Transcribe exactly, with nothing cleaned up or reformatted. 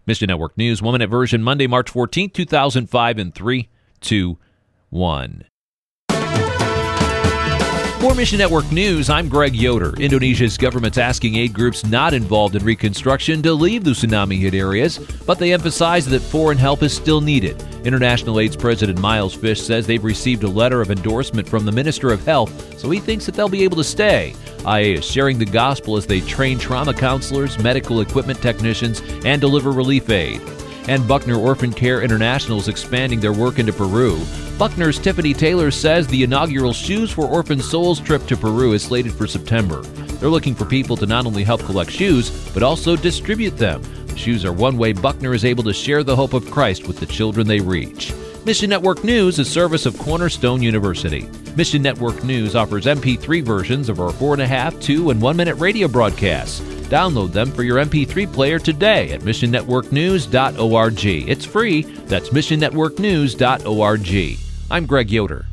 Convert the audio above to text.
Mission Network News, one minute version, Monday, March fourteenth, two thousand five, in three, two, one. For Mission Network News, I'm Greg Yoder. Indonesia's government's asking aid groups not involved in reconstruction to leave the tsunami-hit areas, but they emphasize that foreign help is still needed. International Aid's President Miles Fish says they've received a letter of endorsement from the Minister of Health, so he thinks that they'll be able to stay. I A is sharing the gospel as they train trauma counselors, medical equipment technicians, and deliver relief aid. And Buckner Orphan Care International is expanding their work into Peru. Buckner's Tiffany Taylor says the inaugural Shoes for Orphan Souls trip to Peru is slated for September. They're looking for people to not only help collect shoes, but also distribute them. The shoes are one way Buckner is able to share the hope of Christ with the children they reach. Mission Network News is a service of Cornerstone University. Mission Network News offers M P three versions of our four and a half, two, and one minute radio broadcasts. Download them for your M P three player today at mission network news dot org. It's free. That's mission network news dot org. I'm Greg Yoder.